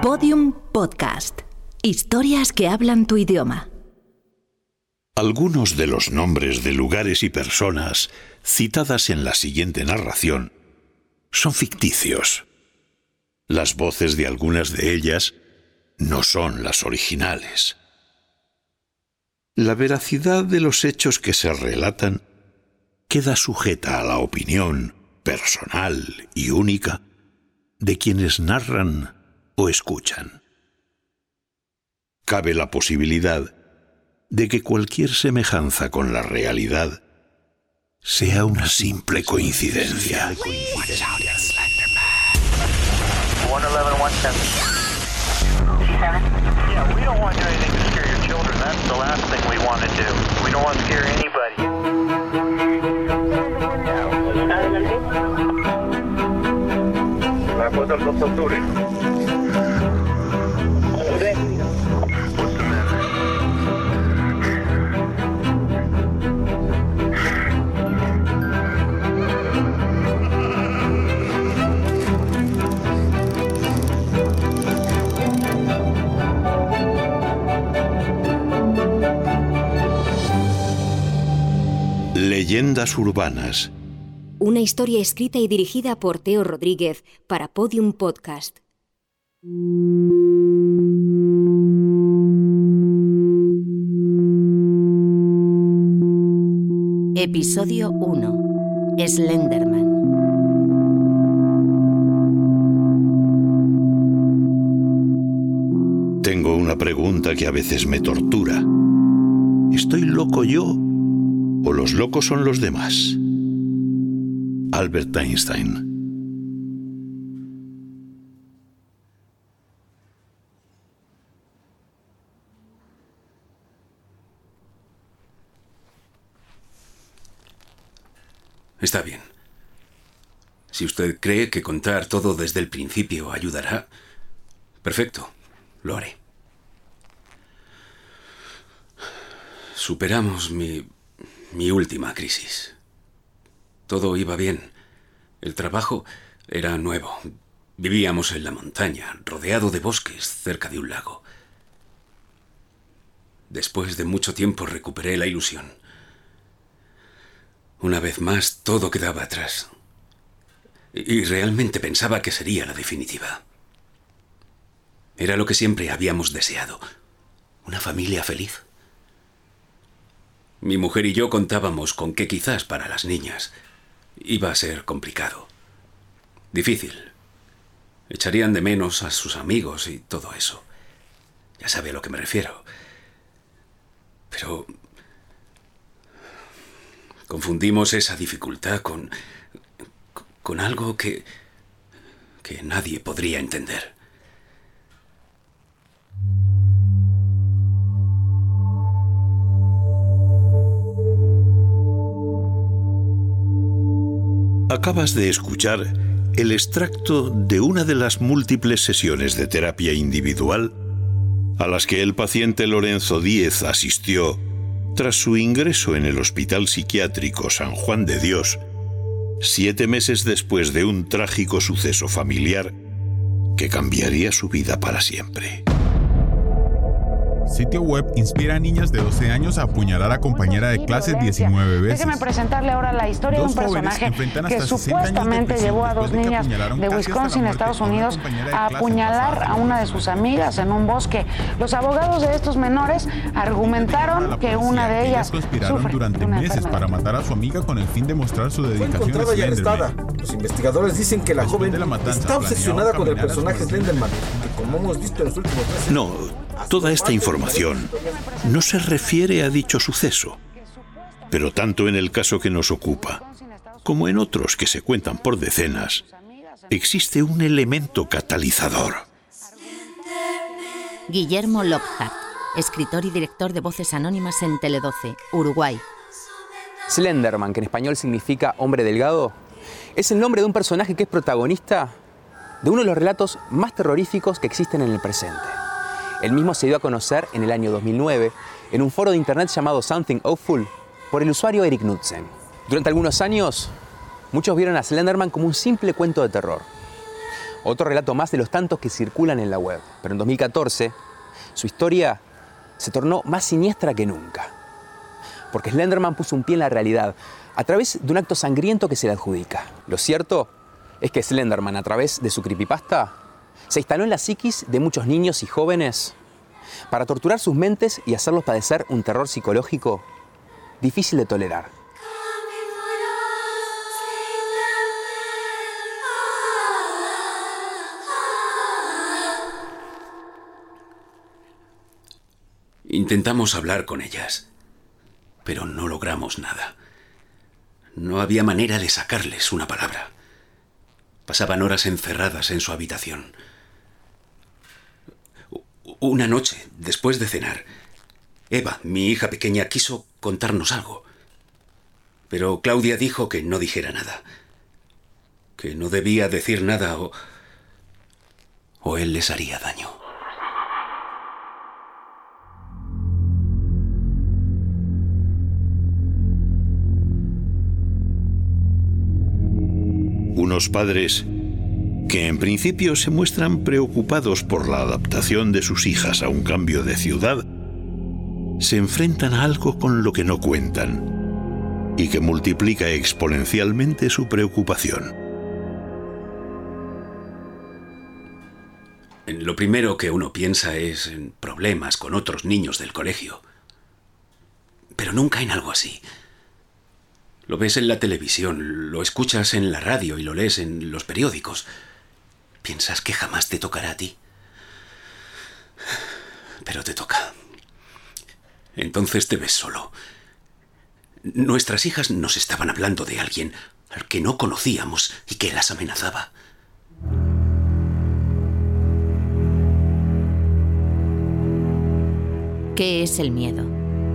Podium Podcast. Historias que hablan tu idioma. Algunos de los nombres de lugares y personas citadas en la siguiente narración son ficticios. Las voces de algunas de ellas no son las originales. La veracidad de los hechos que se relatan queda sujeta a la opinión personal y única de quienes narran o escuchan. Cabe la posibilidad de que cualquier semejanza con la realidad sea una simple coincidencia. Yeah, we don't want to do anything to scare your children. That's the last thing we want to do. We don't want to scare anybody. La cosa del 2 de octubre. Leyendas urbanas. Una historia escrita y dirigida por Teo Rodríguez para Podium Podcast. Episodio 1. Slenderman. Tengo una pregunta que a veces me tortura. ¿Estoy loco yo o los locos son los demás? Albert Einstein. Está bien. Si usted cree que contar todo desde el principio ayudará, perfecto, lo haré. Superamos mi última crisis. Todo iba bien. El trabajo era nuevo. Vivíamos en la montaña, rodeado de bosques, cerca de un lago. Después de mucho tiempo recuperé la ilusión. Una vez más, todo quedaba atrás. Y realmente pensaba que sería la definitiva. Era lo que siempre habíamos deseado. Una familia feliz. Mi mujer y yo contábamos con que quizás para las niñas iba a ser complicado. Difícil. Echarían de menos a sus amigos y todo eso. Ya sabe a lo que me refiero. Pero confundimos esa dificultad con algo que nadie podría entender. Acabas de escuchar el extracto de una de las múltiples sesiones de terapia individual a las que el paciente Lorenzo Díez asistió tras su ingreso en el Hospital Psiquiátrico San Juan de Dios, 7 meses después de un trágico suceso familiar que cambiaría su vida para siempre. Sitio web inspira a niñas de 12 años a apuñalar a compañera de clase 19 veces. Déjeme presentarle ahora la historia de un personaje que supuestamente llevó a 2 niñas de Wisconsin, Estados Unidos, a apuñalar a una de sus amigas en un bosque. Los abogados de estos menores argumentaron que una de ellas conspiraron durante meses para matar a su amiga con el fin de mostrar su dedicación a Slenderman. Slenderman. Los investigadores dicen que la joven está obsesionada con el personaje Slenderman, que como hemos visto en los últimos meses... No, toda esta información no se refiere a dicho suceso, pero tanto en el caso que nos ocupa, como en otros que se cuentan por decenas, existe un elemento catalizador. Guillermo Lockhart, escritor y director de Voces Anónimas en Tele12, Uruguay. Slenderman, que en español significa hombre delgado, es el nombre de un personaje que es protagonista de uno de los relatos más terroríficos que existen en el presente. El mismo se dio a conocer en el año 2009 en un foro de internet llamado Something Awful por el usuario Eric Knudsen. Durante algunos años, muchos vieron a Slenderman como un simple cuento de terror. Otro relato más de los tantos que circulan en la web. Pero en 2014, su historia se tornó más siniestra que nunca. Porque Slenderman puso un pie en la realidad a través de un acto sangriento que se le adjudica. Lo cierto es que Slenderman, a través de su creepypasta, se instaló en la psiquis de muchos niños y jóvenes para torturar sus mentes y hacerlos padecer un terror psicológico difícil de tolerar. Intentamos hablar con ellas, pero no logramos nada. No había manera de sacarles una palabra. Pasaban horas encerradas en su habitación. Una noche, después de cenar, Eva, mi hija pequeña, quiso contarnos algo. Pero Claudia dijo que no dijera nada. Que no debía decir nada o él les haría daño. Unos padres que en principio se muestran preocupados por la adaptación de sus hijas a un cambio de ciudad, se enfrentan a algo con lo que no cuentan y que multiplica exponencialmente su preocupación. Lo primero que uno piensa es en problemas con otros niños del colegio. Pero nunca en algo así. Lo ves en la televisión, lo escuchas en la radio y lo lees en los periódicos. Piensas que jamás te tocará a ti. Pero te toca. Entonces te ves solo. Nuestras hijas nos estaban hablando de alguien al que no conocíamos y que las amenazaba. ¿Qué es el miedo?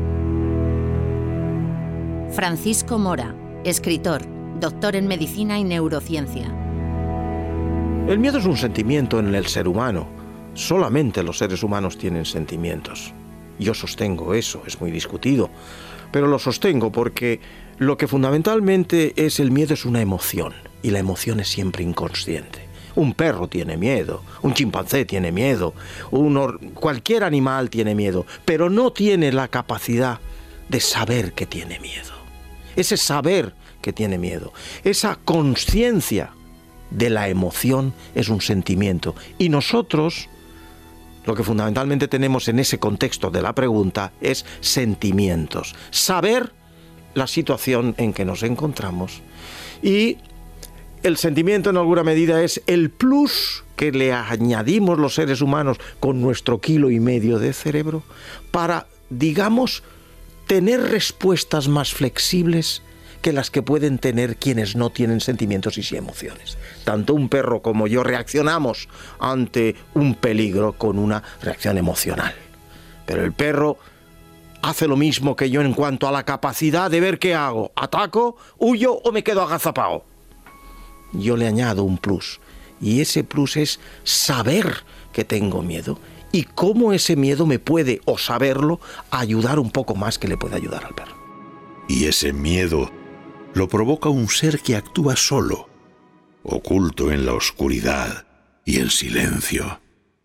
Francisco Mora, escritor, doctor en medicina y neurociencia. El miedo es un sentimiento en el ser humano. Solamente los seres humanos tienen sentimientos. Yo sostengo eso, es muy discutido, pero lo sostengo porque lo que fundamentalmente es el miedo es una emoción, y la emoción es siempre inconsciente. Un perro tiene miedo, un chimpancé tiene miedo, cualquier animal tiene miedo, pero no tiene la capacidad de saber que tiene miedo. Ese saber que tiene miedo, esa conciencia de la emoción es un sentimiento. Y nosotros, lo que fundamentalmente tenemos en ese contexto de la pregunta es sentimientos. Saber la situación en que nos encontramos. Y el sentimiento en alguna medida es el plus que le añadimos los seres humanos con nuestro 1,5 kilos de cerebro para, digamos, tener respuestas más flexibles que las que pueden tener quienes no tienen sentimientos y sí emociones. Tanto un perro como yo reaccionamos ante un peligro con una reacción emocional. Pero el perro hace lo mismo que yo en cuanto a la capacidad de ver qué hago. ¿Ataco, huyo o me quedo agazapado? Yo le añado un plus. Y ese plus es saber que tengo miedo y cómo ese miedo me puede, o saberlo, ayudar un poco más que le puede ayudar al perro. Y ese miedo lo provoca un ser que actúa solo, oculto en la oscuridad y en silencio.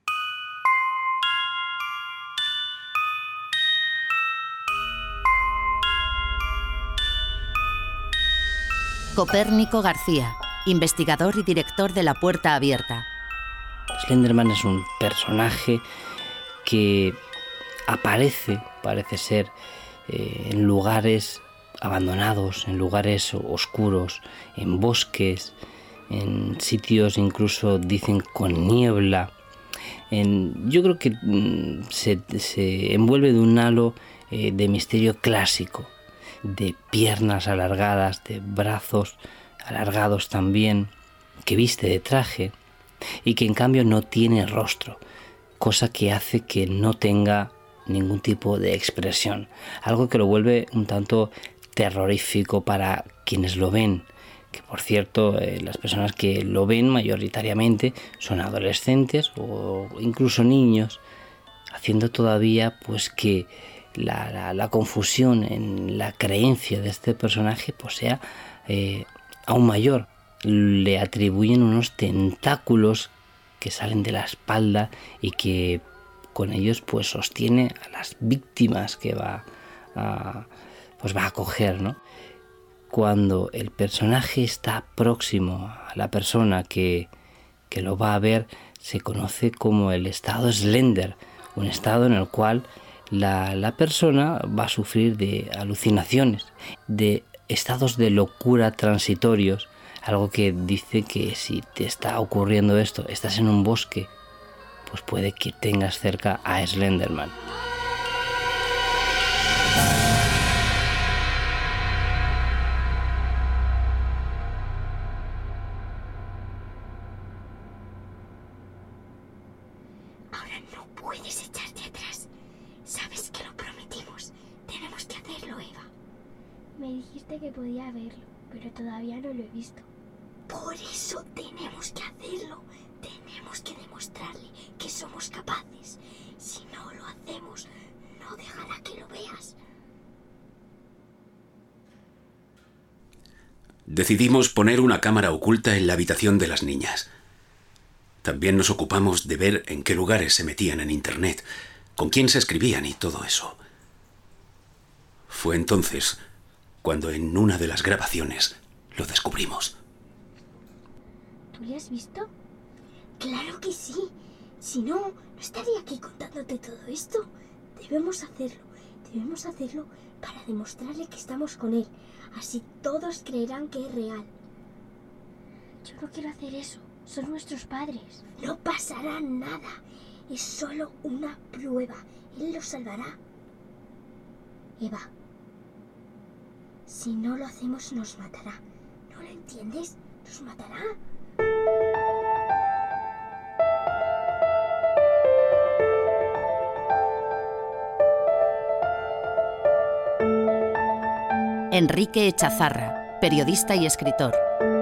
Copérnico García, investigador y director de La Puerta Abierta. Slenderman es un personaje que aparece, parece ser, en lugares abandonados, en lugares oscuros, en bosques, en sitios incluso dicen con niebla. Yo creo que se envuelve de un halo de misterio clásico, de piernas alargadas, de brazos alargados también, que viste de traje y que en cambio no tiene rostro, cosa que hace que no tenga ningún tipo de expresión, algo que lo vuelve un tanto terrorífico para quienes lo ven, que por cierto las personas que lo ven mayoritariamente son adolescentes o incluso niños, haciendo todavía pues que la confusión en la creencia de este personaje pues sea aún mayor, le atribuyen unos tentáculos que salen de la espalda y que con ellos pues sostiene a las víctimas que va a acoger, ¿no? Cuando el personaje está próximo a la persona que lo va a ver, se conoce como el estado Slender, un estado en el cual la persona va a sufrir de alucinaciones, de estados de locura transitorios, algo que dice que si te está ocurriendo esto, estás en un bosque, pues puede que tengas cerca a Slenderman. Ahora no puedes echarte atrás. Sabes que lo prometimos. Tenemos que hacerlo, Eva. Me dijiste que podía verlo, pero todavía no lo he visto. Por eso tenemos que hacerlo. Tenemos que demostrarle que somos capaces. Si no lo hacemos, no dejará que lo veas. Decidimos poner una cámara oculta en la habitación de las niñas. También nos ocupamos de ver en qué lugares se metían en Internet, con quién se escribían y todo eso. Fue entonces cuando en una de las grabaciones lo descubrimos. ¿Tú le has visto? Claro que sí. Si no, no estaría aquí contándote todo esto. Debemos hacerlo para demostrarle que estamos con él. Así todos creerán que es real. Yo no quiero hacer eso. Son nuestros padres. No pasará nada. Es solo una prueba. Él los salvará. Eva, si no lo hacemos nos matará. ¿No lo entiendes? Nos matará. Enrique Echazarra, periodista y escritor.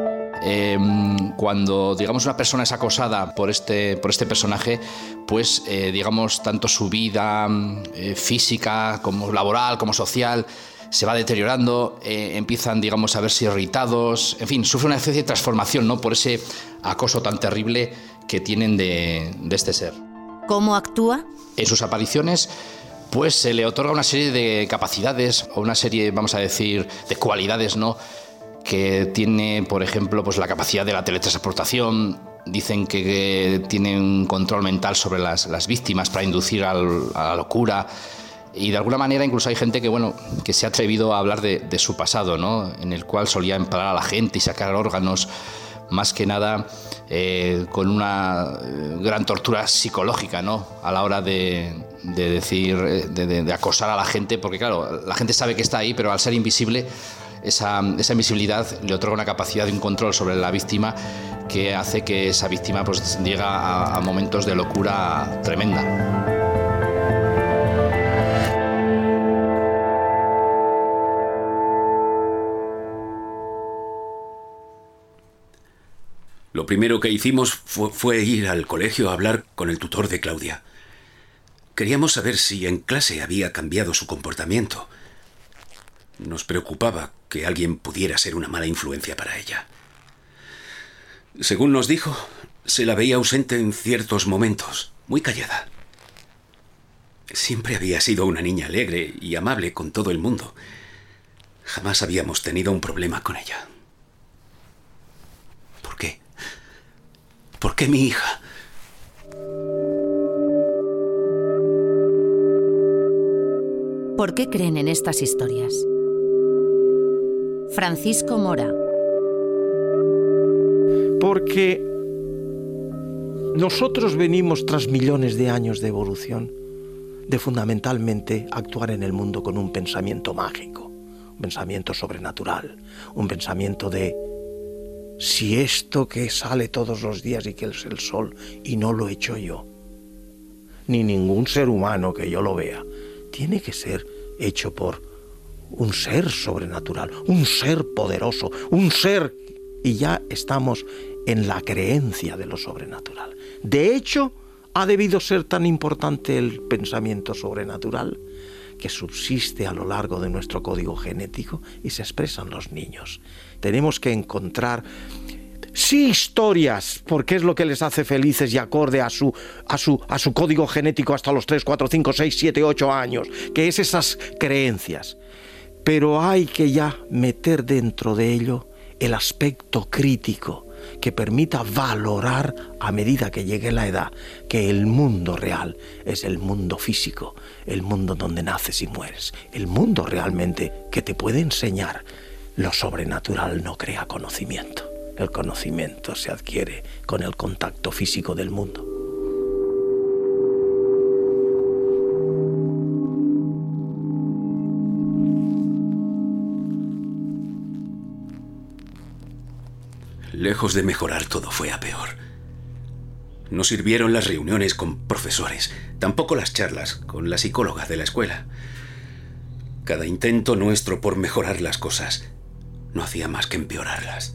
Cuando, digamos, una persona es acosada por este personaje, pues, digamos, tanto su vida física como laboral, como social, se va deteriorando, empiezan, digamos, a verse irritados, en fin, sufre una especie de transformación, ¿no?, por ese acoso tan terrible que tienen de este ser. ¿Cómo actúa? En sus apariciones, pues se le otorga una serie de capacidades o una serie, vamos a decir, de cualidades, ¿no?, que tiene, por ejemplo, pues la capacidad de la teletransportación. Dicen que tiene un control mental sobre las víctimas para inducir a la locura. Y de alguna manera incluso hay gente que se ha atrevido a hablar de su pasado, ¿no?, en el cual solía empalar a la gente y sacar órganos, más que nada con una gran tortura psicológica, ¿no?, a la hora de acosar a la gente, porque claro, la gente sabe que está ahí, pero al ser invisible, esa invisibilidad le otorga una capacidad de un control sobre la víctima que hace que esa víctima pues llegue a momentos de locura tremenda. Lo primero que hicimos fue ir al colegio a hablar con el tutor de Claudia. Queríamos saber si en clase había cambiado su comportamiento. Nos preocupaba que alguien pudiera ser una mala influencia para ella. Según nos dijo, se la veía ausente en ciertos momentos, muy callada. Siempre había sido una niña alegre y amable con todo el mundo. Jamás habíamos tenido un problema con ella. ¿Por qué? ¿Por qué mi hija? ¿Por qué creen en estas historias? Francisco Mora. Porque nosotros venimos tras millones de años de evolución, de fundamentalmente actuar en el mundo con un pensamiento mágico, un pensamiento sobrenatural, un pensamiento de si esto que sale todos los días y que es el sol y no lo he hecho yo, ni ningún ser humano que yo lo vea, tiene que ser hecho por un ser sobrenatural, un ser poderoso, un ser, y ya estamos en la creencia de lo sobrenatural. De hecho, ha debido ser tan importante el pensamiento sobrenatural que subsiste a lo largo de nuestro código genético y se expresa en los niños. Tenemos que encontrar Sí, historias, porque es lo que les hace felices y acorde a su código genético hasta los 3, 4, 5, 6, 7, 8 años, que es esas creencias. Pero hay que ya meter dentro de ello el aspecto crítico que permita valorar a medida que llegue la edad que el mundo real es el mundo físico, el mundo donde naces y mueres, el mundo realmente que te puede enseñar. Lo sobrenatural no crea conocimiento. El conocimiento se adquiere con el contacto físico del mundo. Lejos de mejorar, todo fue a peor. No sirvieron las reuniones con profesores, tampoco las charlas con la psicóloga de la escuela. Cada intento nuestro por mejorar las cosas no hacía más que empeorarlas.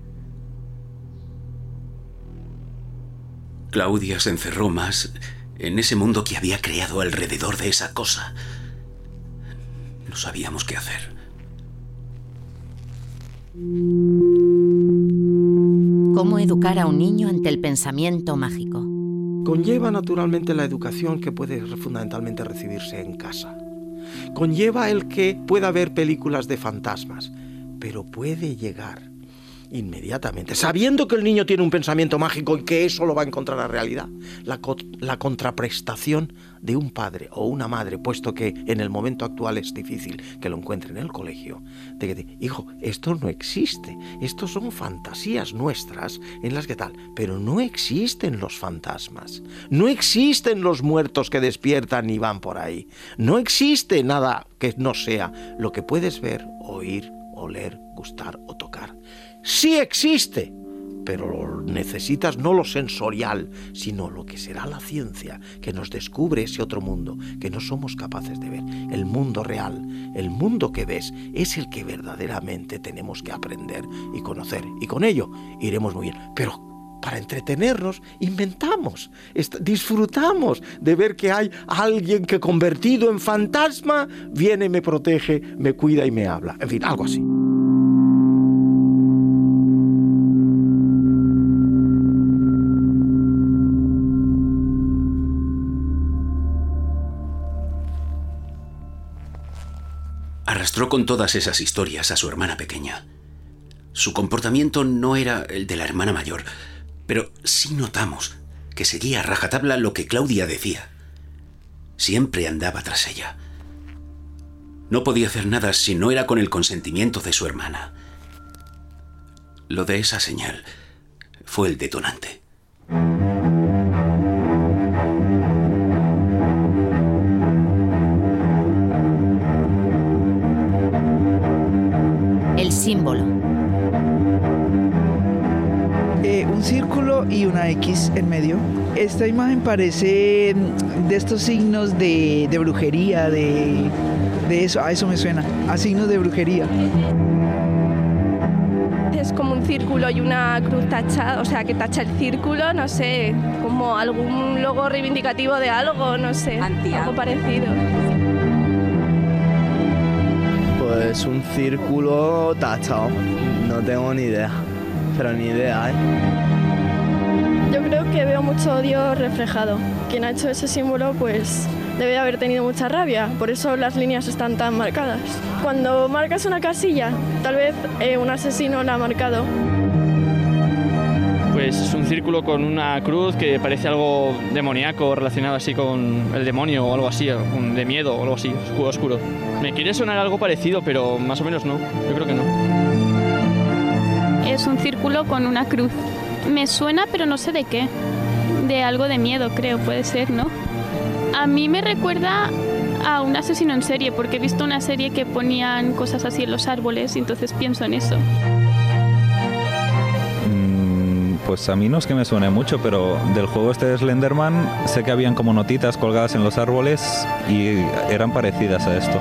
Claudia se encerró más en ese mundo que había creado alrededor de esa cosa. No sabíamos qué hacer. ¿Cómo educar a un niño ante el pensamiento mágico? Conlleva naturalmente la educación que puede fundamentalmente recibirse en casa. Conlleva el que pueda ver películas de fantasmas, pero puede llegar inmediatamente, sabiendo que el niño tiene un pensamiento mágico y que eso lo va a encontrar a realidad, la contraprestación de un padre o una madre, puesto que en el momento actual es difícil que lo encuentre en el colegio, de que te, hijo, esto no existe, estos son fantasías nuestras en las que tal, pero no existen los fantasmas, no existen los muertos que despiertan y van por ahí, no existe nada que no sea lo que puedes ver, oír, oler, gustar o tocar. Sí existe, pero necesitas no lo sensorial, sino lo que será la ciencia, que nos descubre ese otro mundo que no somos capaces de ver. El mundo real, el mundo que ves, es el que verdaderamente tenemos que aprender y conocer. Y con ello iremos muy bien. Pero para entretenernos, inventamos, disfrutamos de ver que hay alguien que convertido en fantasma viene, me protege, me cuida y me habla. En fin, algo así. Arrastró con todas esas historias a su hermana pequeña. Su comportamiento no era el de la hermana mayor, pero sí notamos que seguía a rajatabla lo que Claudia decía. Siempre andaba tras ella. No podía hacer nada si no era con el consentimiento de su hermana. Lo de esa señal fue el detonante. El símbolo. Un círculo y una X en medio. Esta imagen parece de estos signos de brujería, de eso, a eso me suena, a signos de brujería. Es como un círculo y una cruz tachada, o sea, que tacha el círculo, no sé, como algún logo reivindicativo de algo, no sé, algo parecido. Pues un círculo tachado, no tengo ni idea, pero ni idea, ¿eh? Yo creo que veo mucho odio reflejado. Quien ha hecho ese símbolo, pues debe haber tenido mucha rabia, por eso las líneas están tan marcadas. Cuando marcas una casilla, tal vez un asesino la ha marcado. Pues es un círculo con una cruz que parece algo demoníaco, relacionado así con el demonio o algo así, de miedo o algo así, oscuro. Me quiere sonar algo parecido, pero más o menos no, yo creo que no. Es un círculo con una cruz. Me suena, pero no sé de qué. De algo de miedo, creo, puede ser, ¿no? A mí me recuerda a un asesino en serie, porque he visto una serie que ponían cosas así en los árboles y entonces pienso en eso. Pues a mí no es que me suene mucho, pero del juego este de Slenderman sé que habían como notitas colgadas en los árboles y eran parecidas a esto.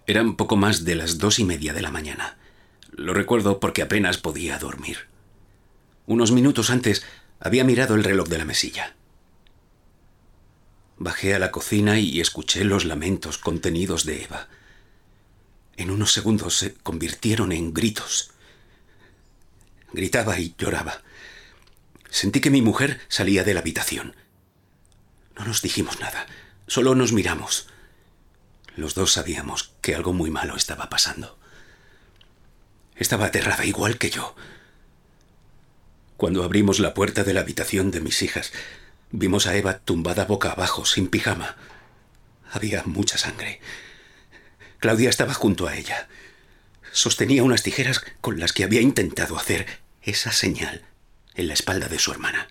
Eran poco más de las 2:30 de la mañana. Lo recuerdo porque apenas podía dormir. Unos minutos antes había mirado el reloj de la mesilla. Bajé a la cocina y escuché los lamentos contenidos de Eva. En unos segundos se convirtieron en gritos. Gritaba y lloraba. Sentí que mi mujer salía de la habitación. No nos dijimos nada, solo nos miramos. Los dos sabíamos que algo muy malo estaba pasando. Estaba aterrada igual que yo. Cuando abrimos la puerta de la habitación de mis hijas, vimos a Eva tumbada boca abajo, sin pijama. Había mucha sangre. Claudia estaba junto a ella. Sostenía unas tijeras con las que había intentado hacer esa señal en la espalda de su hermana.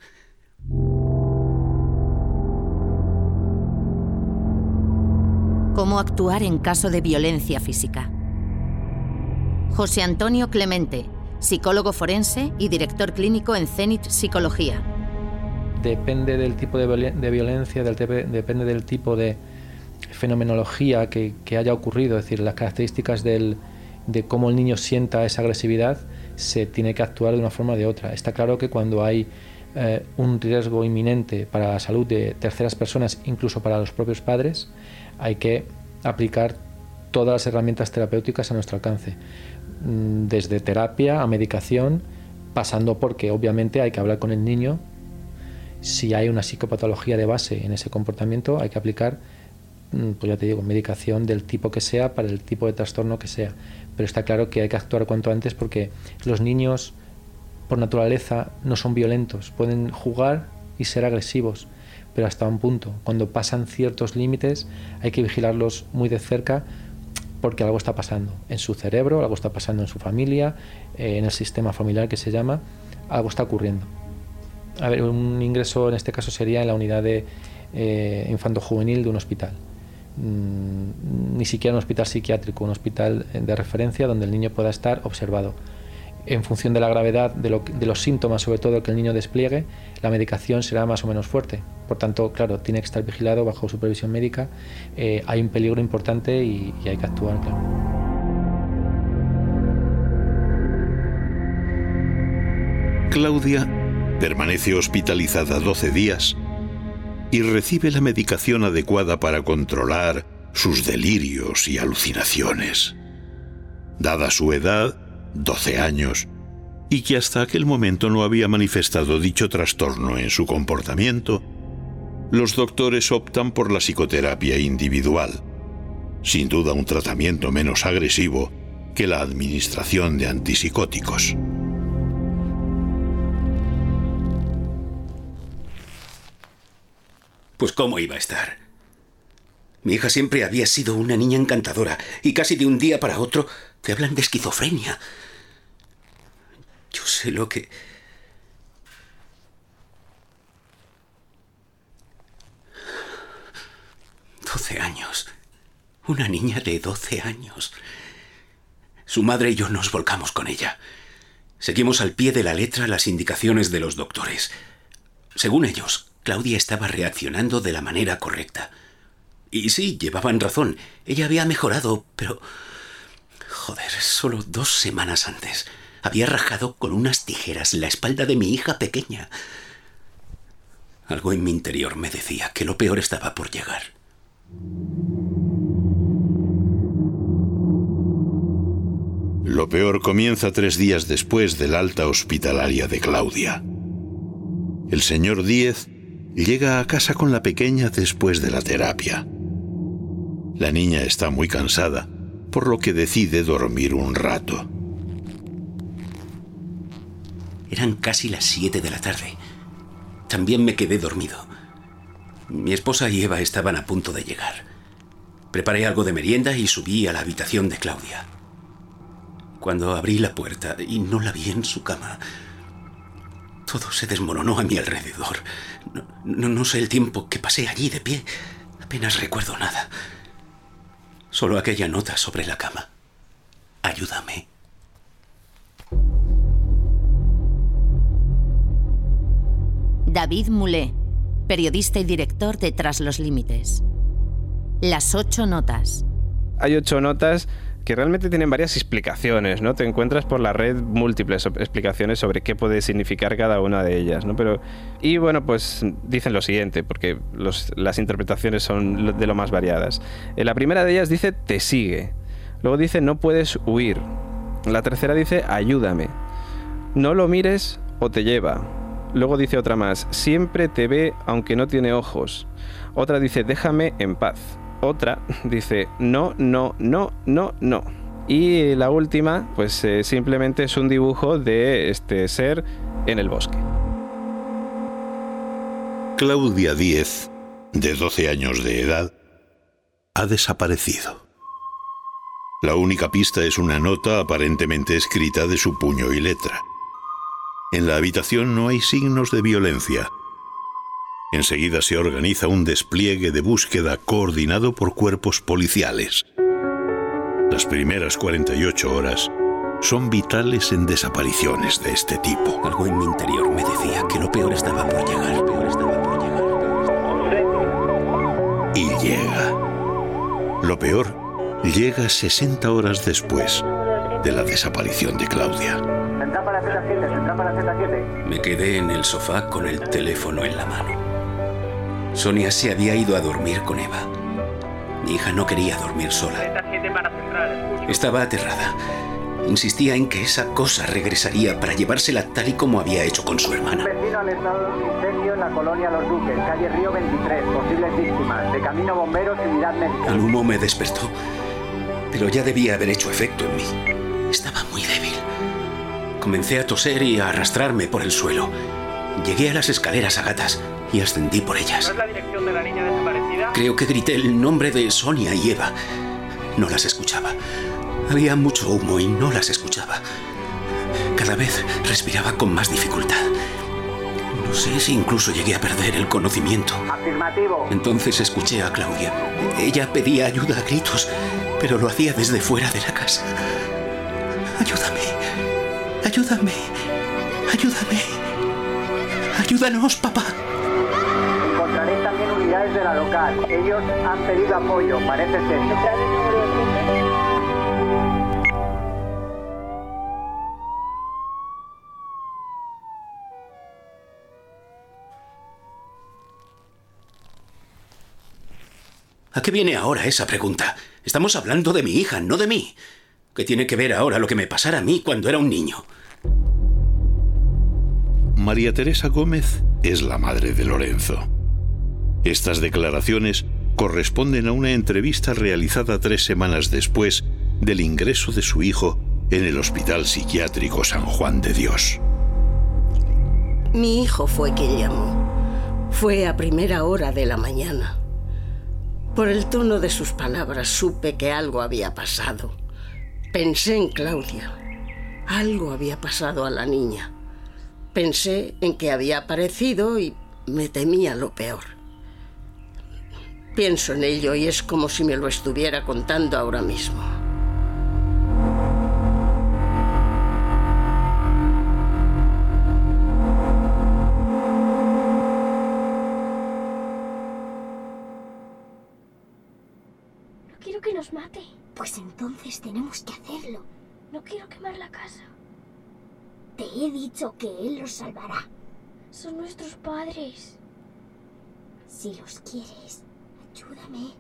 ¿Cómo actuar en caso de violencia física? José Antonio Clemente, psicólogo forense y director clínico en Zenit Psicología. Depende del tipo de violencia, depende del tipo de fenomenología que haya ocurrido, es decir, las características de cómo el niño sienta esa agresividad, se tiene que actuar de una forma o de otra. Está claro que cuando hay un riesgo inminente para la salud de terceras personas, incluso para los propios padres, hay que aplicar todas las herramientas terapéuticas a nuestro alcance, desde terapia a medicación, pasando porque obviamente hay que hablar con el niño. Si hay una psicopatología de base en ese comportamiento, hay que aplicar, pues ya te digo, medicación del tipo que sea para el tipo de trastorno que sea. Pero está claro que hay que actuar cuanto antes porque los niños, por naturaleza, no son violentos. Pueden jugar y ser agresivos, pero hasta un punto. Cuando pasan ciertos límites hay que vigilarlos muy de cerca porque algo está pasando en su cerebro, algo está pasando en su familia, en el sistema familiar que se llama, algo está ocurriendo. A ver, un ingreso en este caso sería en la unidad de infanto-juvenil de un hospital. Ni siquiera un hospital psiquiátrico, un hospital de referencia donde el niño pueda estar observado. En función de la gravedad de los síntomas, sobre todo que el niño despliegue, la medicación será más o menos fuerte. Por tanto, claro, tiene que estar vigilado bajo supervisión médica. Hay un peligro importante y hay que actuar, claro. Claudia permanece hospitalizada 12 días y recibe la medicación adecuada para controlar sus delirios y alucinaciones. Dada su edad, 12 años, y que hasta aquel momento no había manifestado dicho trastorno en su comportamiento, los doctores optan por la psicoterapia individual, sin duda un tratamiento menos agresivo que la administración de antipsicóticos. Pues ¿cómo iba a estar? Mi hija siempre había sido una niña encantadora y casi de un día para otro te hablan de esquizofrenia. Yo sé lo que... ...12 años. Una niña de 12 años. Su madre y yo nos volcamos con ella. Seguimos al pie de la letra las indicaciones de los doctores. Según ellos, Claudia estaba reaccionando de la manera correcta. Y sí, llevaban razón. Ella había mejorado, pero... Joder, solo 2 semanas antes había rajado con unas tijeras la espalda de mi hija pequeña. Algo en mi interior me decía que lo peor estaba por llegar. Lo peor comienza 3 días después del alta hospitalaria de Claudia. El señor Díez llega a casa con la pequeña después de la terapia. La niña está muy cansada, por lo que decide dormir un rato. Eran casi las 7 de la tarde. También me quedé dormido. Mi esposa y Eva estaban a punto de llegar. Preparé algo de merienda y subí a la habitación de Claudia. Cuando abrí la puerta y no la vi en su cama, todo se desmoronó a mi alrededor. No sé el tiempo que pasé allí de pie. Apenas recuerdo nada. Solo aquella nota sobre la cama. Ayúdame. David Moulet, periodista y director de Tras los Límites. Las 8 notas. Hay 8 notas que realmente tienen varias explicaciones, ¿no? Te encuentras por la red múltiples explicaciones sobre qué puede significar cada una de ellas, ¿no? Y bueno, pues dicen lo siguiente, porque las interpretaciones son de lo más variadas. La primera de ellas dice te sigue, luego dice no puedes huir, la tercera dice ayúdame, no lo mires o te lleva, luego dice otra más, siempre te ve aunque no tiene ojos, otra dice déjame en paz. Otra dice no, no, no, no, no. Y la última, pues simplemente es un dibujo de este ser en el bosque. Claudia Díez, de 12 años de edad, ha desaparecido. La única pista es una nota aparentemente escrita de su puño y letra. En la habitación no hay signos de violencia. Enseguida se organiza un despliegue de búsqueda coordinado por cuerpos policiales. Las primeras 48 horas son vitales en desapariciones de este tipo. Algo en mi interior me decía que lo peor estaba por llegar. Y llega. Lo peor llega 60 horas después de la desaparición de Claudia. Me quedé en el sofá con el teléfono en la mano. Sonia se había ido a dormir con Eva. Mi hija no quería dormir sola. Estaba aterrada. Insistía en que esa cosa regresaría para llevársela tal y como había hecho con su hermana. Vecino al estado de incendio en la colonia Los Duques, calle Río 23, posibles víctimas, de camino bomberos y unidad médica. El humo me despertó, pero ya debía haber hecho efecto en mí. Estaba muy débil. Comencé a toser y a arrastrarme por el suelo. Llegué a las escaleras a gatas y ascendí por ellas. ¿No es la dirección de la niña desaparecida? Creo que grité el nombre de Sonia y Eva. No las escuchaba. Había mucho humo y no las escuchaba. Cada vez respiraba con más dificultad. No sé si incluso llegué a perder el conocimiento. Afirmativo. Entonces escuché a Claudia. Ella pedía ayuda a gritos, pero lo hacía desde fuera de la casa. Ayúdame. Ayúdame. Ayúdame. Ayúdanos, papá. Encontraréis también unidades de la local. Ellos han pedido apoyo, parece ser. ¿A qué viene ahora esa pregunta? Estamos hablando de mi hija, no de mí. ¿Qué tiene que ver ahora lo que me pasara a mí cuando era un niño? María Teresa Gómez es la madre de Lorenzo. Estas declaraciones corresponden a una entrevista realizada 3 semanas después del ingreso de su hijo en el Hospital Psiquiátrico San Juan de Dios. Mi hijo fue quien llamó. Fue a primera hora de la mañana. Por el tono de sus palabras supe que algo había pasado. Pensé en Claudia. Algo había pasado a la niña. Pensé en que había aparecido y me temía lo peor. Pienso en ello y es como si me lo estuviera contando ahora mismo. No quiero que nos mate. Pues entonces tenemos que hacerlo. No quiero quemar la casa. Te he dicho que él los salvará. Son nuestros padres. Si los quieres, ayúdame.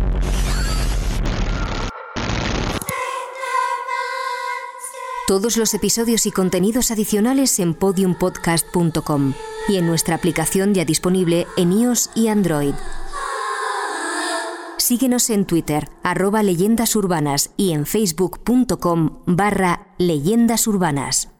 Todos los episodios y contenidos adicionales en podiumpodcast.com y en nuestra aplicación ya disponible en iOS y Android. Síguenos en Twitter, @leyendasurbanas y en facebook.com/leyendasurbanas.